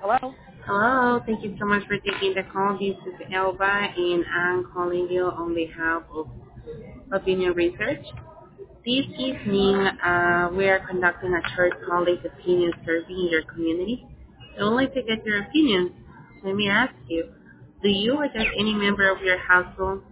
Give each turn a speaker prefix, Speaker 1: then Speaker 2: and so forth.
Speaker 1: Hello?
Speaker 2: Hello, thank you so much for taking the call. This is Elba, and I'm calling you on behalf of Opinion Research. This evening, we are conducting a short college opinion survey in your community. I would like to get your opinions. Let me ask you, do you or does any member of your household